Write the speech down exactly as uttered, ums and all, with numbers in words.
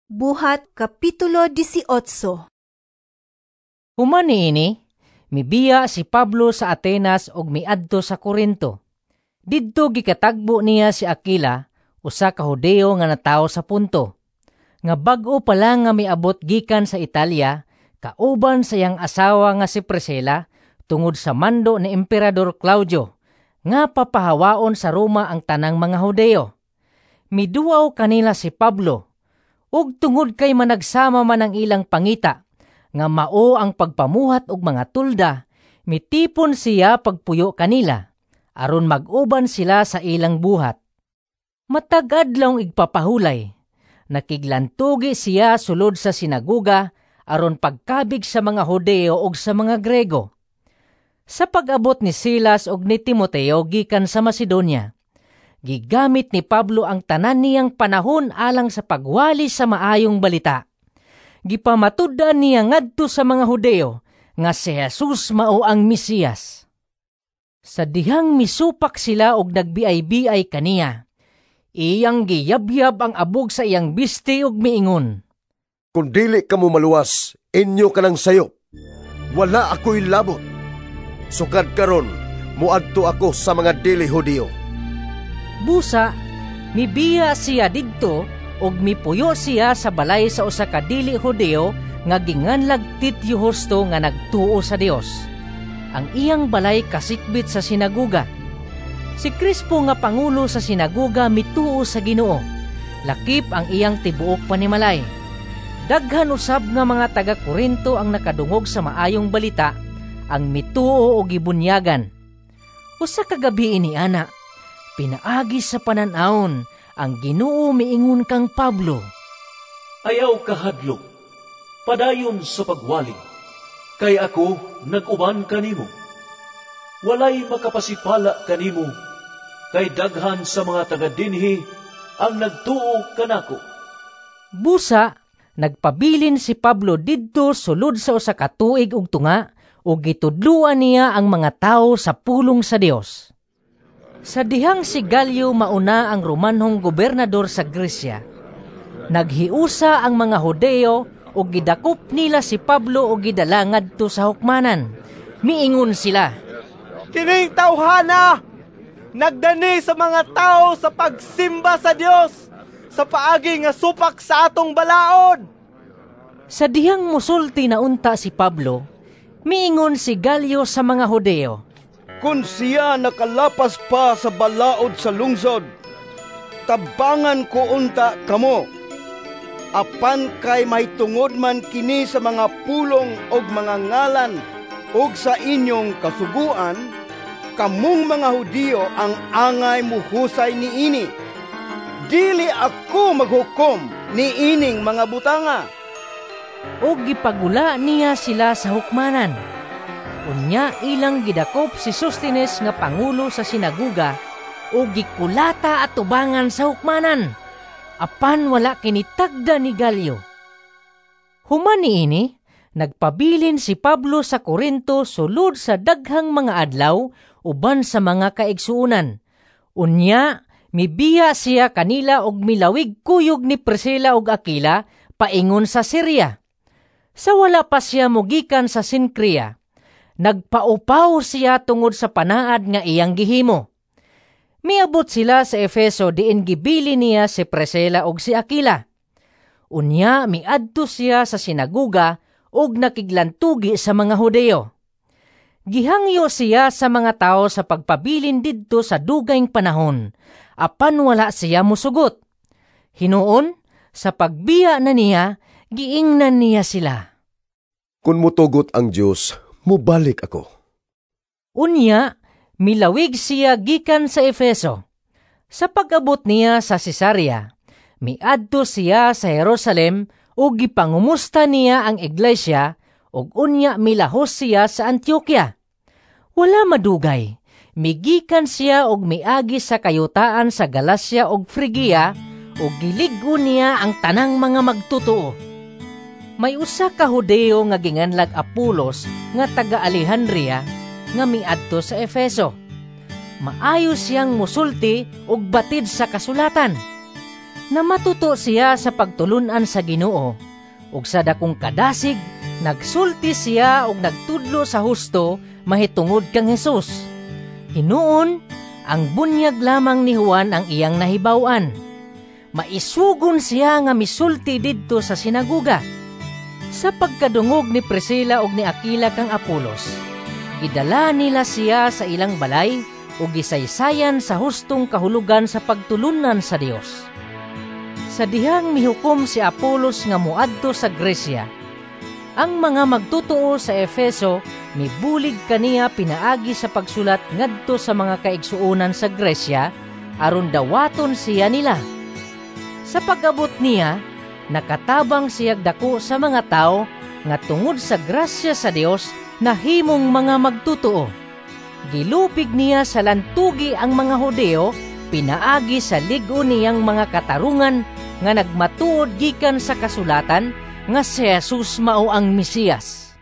Buhat Kapitulo eighteen. Human niini, mibiya si Pablo sa Atenas og miadto sa Corinto. Didto gikatagbo niya si Aquila, usa ka Hudeo nga natawo sa Punto. Nga bag-o pa lang nga miabot gikan sa Italia, kauban sa iyang asawa nga si Priscilla, tungod sa mando ni Emperador Claudio, nga papahawaon sa Roma ang tanang mga Hudeo. Miduaw kanila si Pablo, ug tungod kay managsama man ang ilang pangita, nga mao ang pagpamuhat og mga tulda, mitipon siya pagpuyo kanila, aron mag-uban sila sa ilang buhat. Matag adlaw igpapahulay, nakiglantugi siya sulod sa sinaguga, aron pagkabig sa mga Hudeo ug sa mga Grego. Sa pag-abot ni Silas ug ni Timoteo gikan sa Macedonia, gigamit ni Pablo ang tanan niyang panahon alang sa pagwali sa maayong balita. Gipamatud-an niya ngadto sa mga Hudeo nga si Jesus mao ang Mesiyas. Sa dihang misupak sila og nagbiay-biay kaniya, iyang giyabyab ang abog sa iyang bisti ug miingon, "Kung dili kamo maluwas, inyo kanang sayop. Wala ako'y labot. Sukad karon, muadto ako sa mga dili Hudeo." Busa, mibiya siya didto og mipuyo siya sa balay sa usa ka dili Hudeo nga ginganlag Tityo Justo nga nagtuo sa Dios. Ang iyang balay kasikbit sa sinaguga. Si Crispo nga pangulo sa sinaguga mituo sa Ginoo. Lakip ang iyang tibuok panimalay. Daghan usab nga mga taga Corinto ang nakadungog sa maayong balita, ang mituo og gibunyagan. Usa ka gabi ini ana, pinaagi sa pananawon ang Ginoo miingon kang Pablo, "Ayaw kahadlok, padayon sa pagwali, kay ako nag-uban kanimo. Walay makapasipala kanimo, kay daghan sa mga taga-dinhi ang nagtuo kanako." Busa, nagpabilin si Pablo didto sulod sa usa ka tuig ug tunga ug gitudluan niya ang mga tawo sa pulong sa Dios. Sa dihang si Gallio mauna ang Romanhong gobernador sa Gresya, naghiusa ang mga Hudeo ug gidakop nila si Pablo ug gidala ngadto sa hukmanan. Miingon sila, "Kining tawhana nagdani sa mga tao sa pagsimba sa Dios sa paagi nga supak sa atong balaod." Sa dihang musulti na unta si Pablo, miingon si Gallio sa mga Hudeo, "Kung siya nakalapas pa sa balaod sa lungsod, tabangan ko unta kamo. Apan kay may tungod man kini sa mga pulong og mga ngalan og sa inyong kasuguan, kamong mga Hudyo ang angay muhusay niini. Dili ako maghukom niining mga butanga." O gipagula niya sila sa hukmanan. Unya ilang gidakop si Sostines nga pangulo sa sinaguga o gikulata at tubangan sa hukmanan. Apan wala kinitagda ni Gallio. Human niini, nagpabilin si Pablo sa Corinto sulod sa daghang mga adlaw uban sa mga kaigsuunan. Unya, mibiya siya kanila og milawig kuyog ni Priscilla ug Aquila paingon sa Syria. Sa wala pa siya mugikan sa Sincrea, nagpaupaw siya tungod sa panaad nga iyang gihimo. Miabot sila sa Efeso diin gibili niya si Priscilla ug si Aquila. Unya miadto siya sa sinaguga ug nakiglantugi sa mga Hudeo. Gihangyo siya sa mga tao sa pagpabilin didto sa dugayng panahon, apan wala siya musugot. Hinuon, sa pagbiya na niya, giingnan niya sila, "Kung mutugot ang Dios, mubalik ako." Unya, milawig siya gikan sa Efeso. Sa pag-abot niya sa Cesarea, miadto siya sa Jerusalem ug gipangumusta niya ang iglesia ug unya milahos siya sa Antioquia. Wala madugay, migikan siya og miagi sa kayutaan sa Galacia ug Phrygia ug gilig-on niya ang tanang mga magtutuo. May usa ka Hudeo nga ginganlag Apolos nga taga Alejandria nga miadto sa Efeso. Maayo siyang musulti ug batid sa kasulatan. na matuto siya sa pagtulunan sa Ginoo, ug sa dakong kadasig nagsulti siya og nagtudlo sa husto mahitungod kang Hesus. Hinuon, ang bunyag lamang ni Juan ang iyang nahibaw-an. Maisugon siya nga misulti didto sa sinaguga. Sa pagkadungog ni Priscilla ug ni Aquila kang Apolos, gidala nila siya sa ilang balay ug gisaysayan sa hustong kahulugan sa pagtulunan sa Dios. Sa dihang mihukom si Apolos nga muadto sa Gresya, ang mga magtutuo sa Efeso mibulig kaniya pinaagi sa pagsulat ngadto sa mga kaigsuonan sa Gresya aron dawaton siya nila. Sa pag-abot niya, nakatabang siyag dako sa mga tao nga tungod sa grasya sa Dios nahimong mga magtutuo. Gilupig niya sa lantugi ang mga Hudeo, pinaagi sa lig-o niyang mga katarungan nga nagmatuod gikan sa kasulatan nga si Jesus mao ang Mesiyas.